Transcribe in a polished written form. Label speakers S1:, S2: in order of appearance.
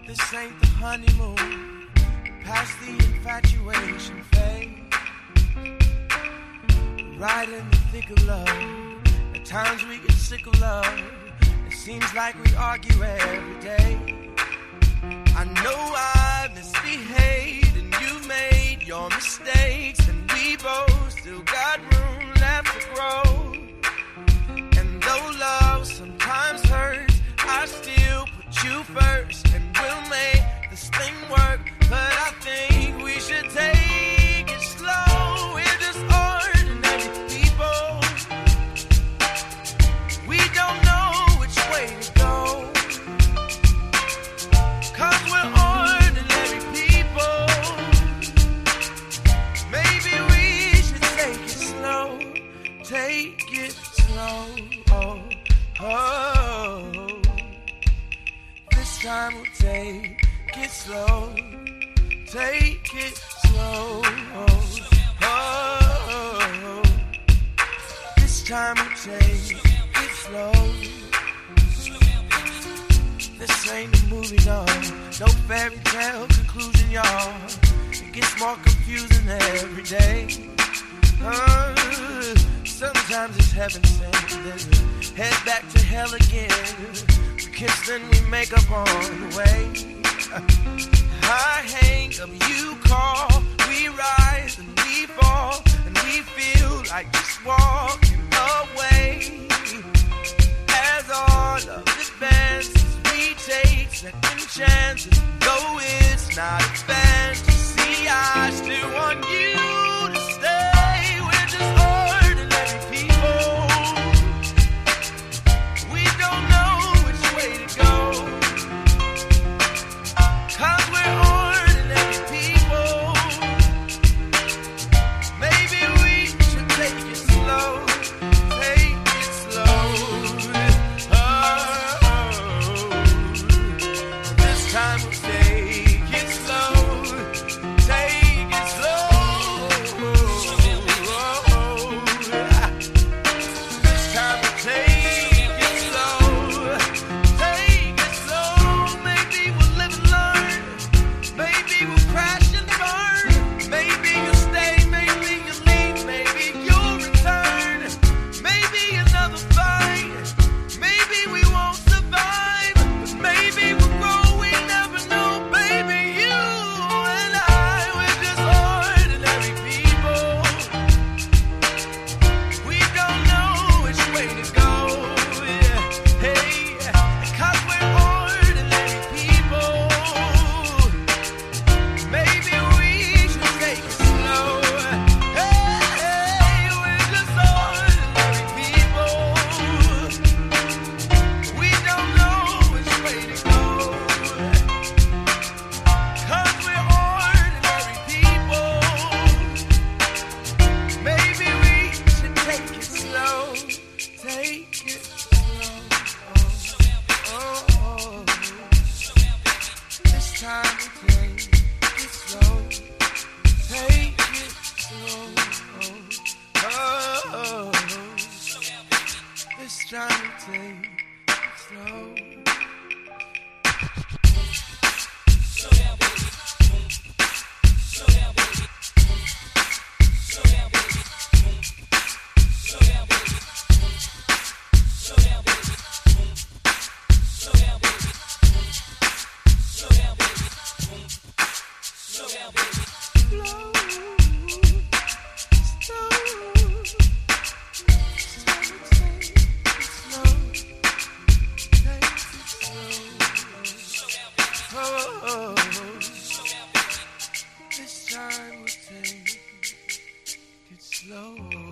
S1: This ain't the honeymoon, past the infatuation phase. Right in the thick of love, at times we get sick of love. It seems like we argue every day. I know I misbehaved and you made your mistakes, and we both still got room left to grow. And though love sometimes hurts, I still put you first, and we'll make this thing work. But I think we should take it slow. We're just ordinary people. We don't know which way to go, 'cause we're ordinary people. Maybe we should take it slow. Take it slow. Oh, oh. This time we'll take it slow. Take it slow. Oh, oh. This time we'll take it slow. This ain't a movie, no. No fairy tale conclusion, y'all. It gets more confusing every day. Sometimes it's heaven sent, then head back to hell again. We kiss, then we make up on the way. I hang up, you call, we rise and we fall, and we feel like just walking away. As all of advances, we take second chances. Though it's not a fantasy, I still want you to stay. We're just ordinary people. We don't know which way to go, 'cause we're ordinary people. Maybe we should take it slow. Take it slow. Oh, this time we'll take it slow. Take it slow. This time we'll take it slow. Take it slow. Maybe we'll live and learn. Maybe we'll crash and burn. Maybe you'll stay, maybe you'll leave, maybe you'll return. Maybe another fight. Maybe we won't survive, but maybe we'll grow. We never know, baby. You and I, we're just ordinary people. We don't know which way to go. Yeah. Hey, 'cause we're ordinary people. Maybe we should take it slow. Hey, we're just ordinary people. We don't know which way to go, 'cause we're ordinary people. Maybe we should take it slow. Take it slow. Oh, oh. This time we take it slow. Take it slow. Oh, oh. This time we take it slow. Oh, this time we'll take it slow.